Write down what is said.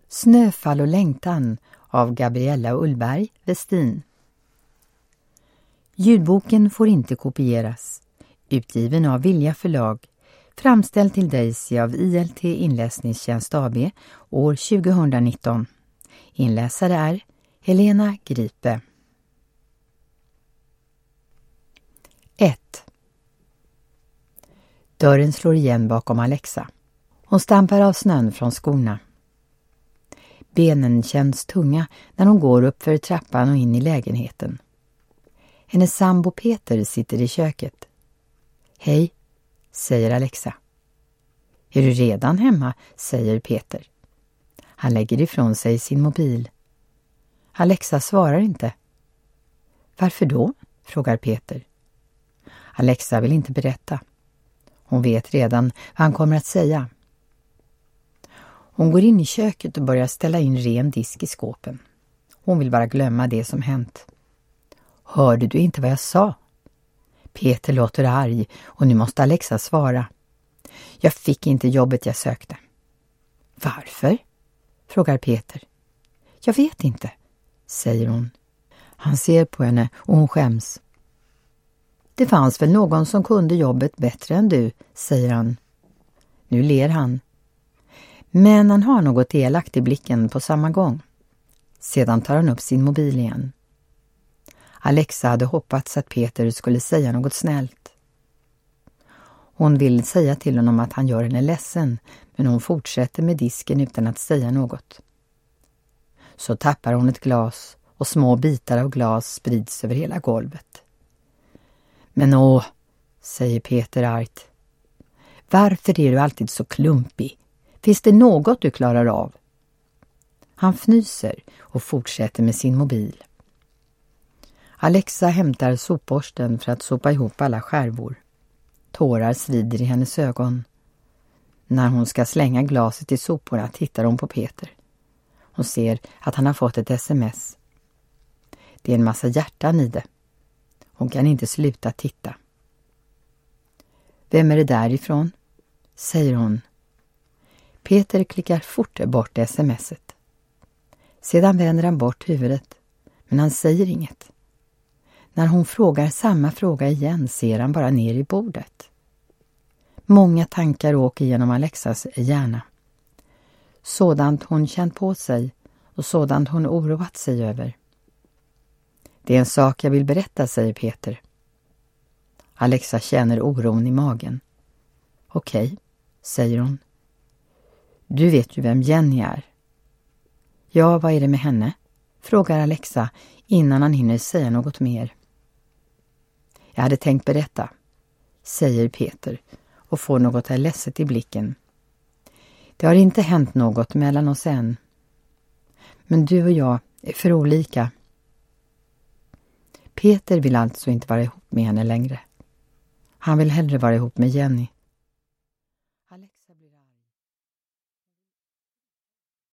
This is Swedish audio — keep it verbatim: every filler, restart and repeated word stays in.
Snöfall och längtan av Gabriella Ullberg Westin. Ljudboken får inte kopieras. Utgiven av Vilja förlag. Framställd till Daisy av I L T Inläsningstjänst A B år tjugohundranitton. Inläsare är Helena Gripe. ett. Dörren slår igen bakom Alexa. Hon stampar av snön från skorna. Benen känns tunga när hon går upp för trappan och in i lägenheten. Hennes sambo Peter sitter i köket. Hej, säger Alexa. Är du redan hemma, säger Peter. Han lägger ifrån sig sin mobil. Alexa svarar inte. Varför då? Frågar Peter. Alexa vill inte berätta. Hon vet redan vad han kommer att säga. Hon går in i köket och börjar ställa in ren disk i skåpen. Hon vill bara glömma det som hänt. Hörde du inte vad jag sa? Peter låter arg och nu måste Alexa svara. Jag fick inte jobbet jag sökte. Varför? Frågar Peter. Jag vet inte, säger hon. Han ser på henne och hon skäms. Det fanns väl någon som kunde jobbet bättre än du, säger han. Nu ler han. Men han har något elakt i blicken på samma gång. Sedan tar han upp sin mobil igen. Alexa hade hoppats att Peter skulle säga något snällt. Hon vill säga till honom att han gör henne ledsen, men hon fortsätter med disken utan att säga något. Så tappar hon ett glas och små bitar av glas sprids över hela golvet. Men åh, säger Peter argt. Varför är du alltid så klumpig? Finns det något du klarar av? Han fnyser och fortsätter med sin mobil. Alexa hämtar sopborsten för att sopa ihop alla skärvor. Tårar svider i hennes ögon. När hon ska slänga glaset i soporna tittar hon på Peter. Hon ser att han har fått ett sms. Det är en massa hjärtan i det. Hon kan inte sluta titta. Vem är det därifrån? Säger hon. Peter klickar fort bort smset. Sedan vänder han bort huvudet, men han säger inget. När hon frågar samma fråga igen ser han bara ner i bordet. Många tankar åker genom Alexas hjärna. Sådant hon känt på sig och sådant hon oroat sig över. Det är en sak jag vill berätta, säger Peter. Alexa känner oron i magen. Okej, säger hon. Du vet ju vem Jenny är. Ja, vad är det med henne? Frågar Alexa innan han hinner säga något mer. Jag hade tänkt berätta, säger Peter och får något här ledset i blicken. Det har inte hänt något mellan oss än. Men du och jag är för olika. Peter vill alltså inte vara ihop med henne längre. Han vill hellre vara ihop med Jenny.